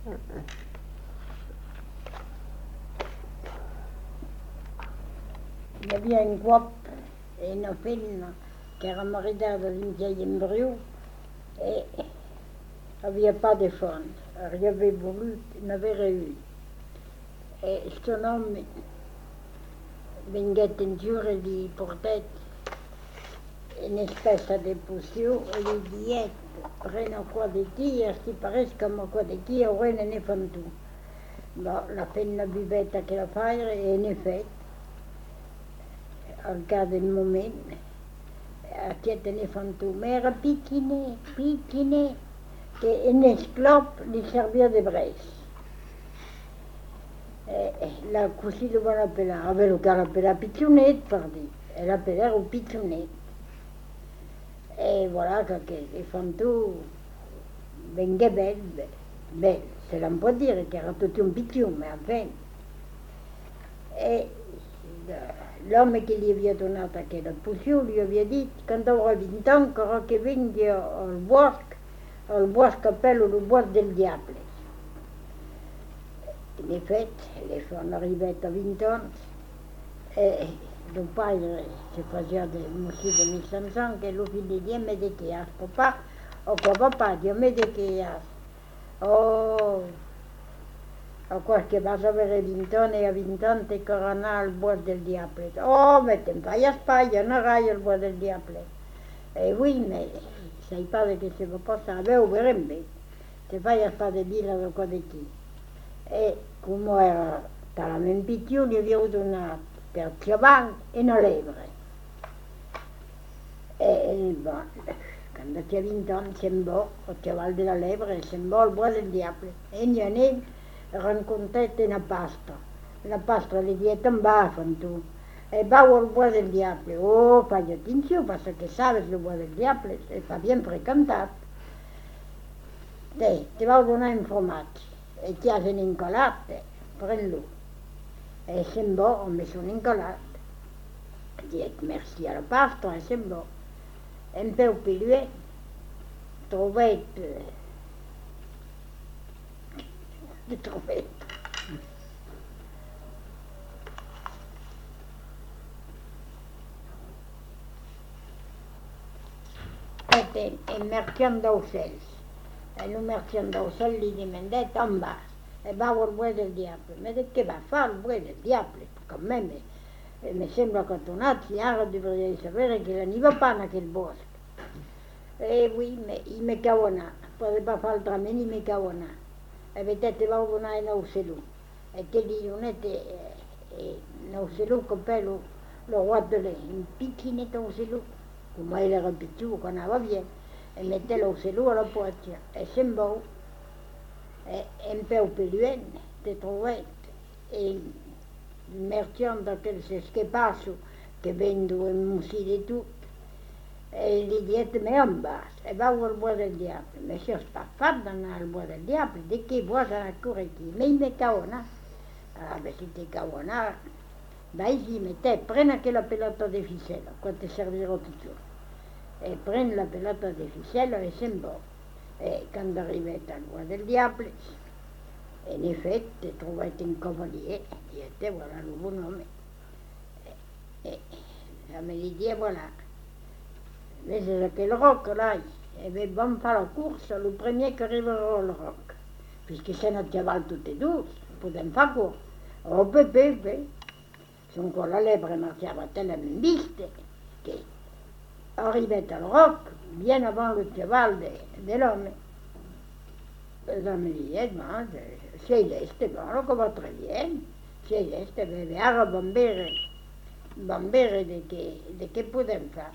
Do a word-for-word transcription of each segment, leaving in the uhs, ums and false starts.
Hi havia un cop en una feina que era maridada d'un vieil embryo et havia pas de fons. Alors il avait voulu, il n'avait eu. Et son homme vengué un jour et li portait une espèce de poció et li diet pren quoi d'aquí, si pareix com quoi d'aquí haurà un elefantu. Bon, la feina viveta que la faire et en effet, al cas del moment, aquest elefantu, mais era piquinet, piquinet, que un esclop li servia de breix. Eh, la cosí lo van appelar, a veure que l'appelar pitjonet, per dir, l'appelar un pitjonet. Et voilà que aquest elefantu vengué bel, bel, bel, se l'en pot dire, que era tot un pitjó, mais enfin. Et l'homme qui li havia donat aquella poció li havia dit, quand aurà vint ans, que vingui al bosc, al bosc appello el bosc del diable. En effet, l'elefant arribait a vint ans, et le pare se faisait de monsieur de mille cinq cents, que le fill li dit, mais de què has, papa? O quoi, papa? Diu, mais de què has? Oh, o quoi, que vas avere vint ans, et a vint ans te corona al bosc del diable. Oh, mais te'n falles pas, jo no rai al bosc del diable. Eh oui, mais sai pas de què se va passar, veu, verem bé. Te falles pas de dir de quoi d'aquí. E come era talament pitjó, li havíeu donat per xaval una lebre. E bon, quan té vint anys se'n va, el xaval de la lebre, se'n va al bosc del diable. E en ell rencontret una pastra. La pastra li dit, te'n vas, fan tu. E vau al bosc del diable. Oh, fai atenció, parce que sabes, el bosc del diable està ben frequentat. Te, te vau donar un formatge. E ti has un encolat, pren-lo. E se'n va amb son encolat. Dic merci a la pastra, e se'n va. En peu piluet, trovet... de trovet. Et un mercant d'ocells. El mercant d'ocells li demandet on vas. E vau al bosc del diable. Ma de què va fer al bosc del diable? Quand même, me sembla cotonat, si ara devria saber que la n'hi va pas en aquell bosc. Eh oui, mais il me cau anar. Pode pas fer altrament, il me cau anar. E vedete, te vau donar un ocelló. E te li donet un ocelló que appello le roi de l'air. Un piquinet ocelló. Come ell era pitjó, que anava bien. E mette l'ocelló a la poitia. E se'n va. E en peu piluent, te trovet. E il mercant d'aquells esquepasso que vendo en musí de tot. E li dit, mais on vas? E vau al bosc del diable. Mais això és pas fat d'anar al bosc del diable. De què vas anar a córrer aquí? Mais il me cau anar. Ah, mais si te cau anar, vai-hi, mette, pren aquella pelota de ficella, quan te servirà toujours. E pren la pelota de ficella e se'n va. E quan arribet al bosc del diable, en effet, te trovet un cavalier, diete, voilà le bon homme. E l'homme li dit, voilà, ves aquell roc là, e bé, vam fer la cursa, el primer que arribarà al roc, puisque se no xaval tot e dos, podem fer curs. Oh, bé, bé, bé. Son que la lebre marxava talament viste, que arribet al roc, bien avant le cheval de, de l'homme. L'homme li dit, bon, si ell este, bon, lo que va très bien, si ell este, bé, bé, ara vam veure, vam veure de què, de què podem fer.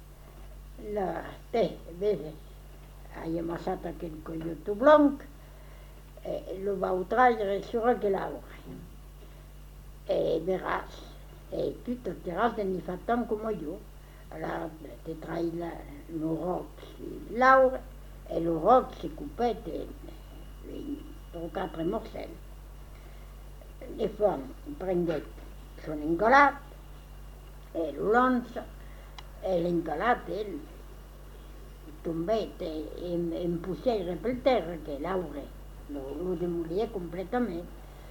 La, té, vés, ha amassat aquell collot blanc, e lo vau traire sur aquell arbre. E veràs, e tu te teràs de n'hi fa tant com jo. Alors, te trai el roc sur l'arbre, e el roc se coupet en quatre morcells. Le fons prenguet son encolat, e lo lança, e l'encolat, ell, tombet en, en poussière per terra, que l'arbre lo demolía completamente.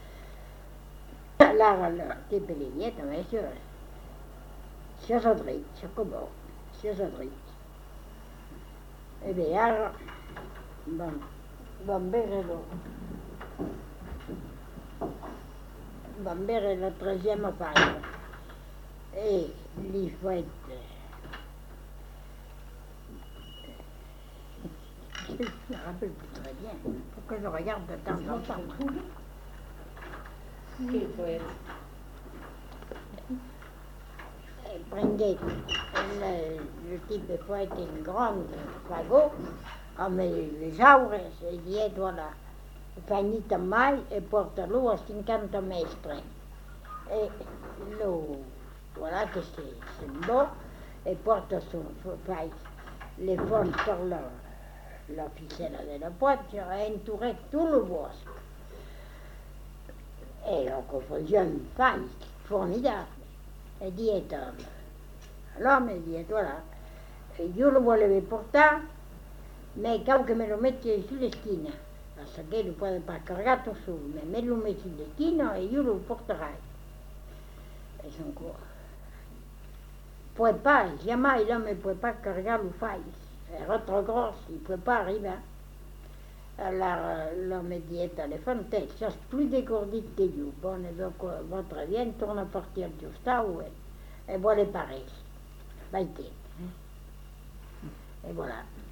La, la tippelinie també, això, això és el dret, això que vol, això és el dret. E bé, ara vam, vam veure lo, vam veure la tresena pàgina e li faig je me rappelle plus très bien, faut que je regarde de temps en temps. Quel poète? Prengué le, le type de poète une grande fagot, amb les aures, e diet, voilà, finita mai e porta-lo a cinquanta mestres. E lo, voilà, que c'est bon, e porta son, fai le fons per la, la ficella de la pointe, a entourer tout le bosc. E el que feia un fai formidable. E diet a l'home, e diet, voilà, yo lo volevo portar, me cal que me lo mette sull'esquina, hasta que lo puede pas cargar todo solo, me, me lo mette sull'esquina e io lo porterai. E son quoi? Puoi pas, jamais l'homme ne peut pas cargar le fai, era trop gros, il ne peut pas arriver. Alors l'homme dit à la fontaine, ça c'est plus dégourdi que you. Bon, et donc votre vient tourne à partir du stade et voilà pareil. Et voilà.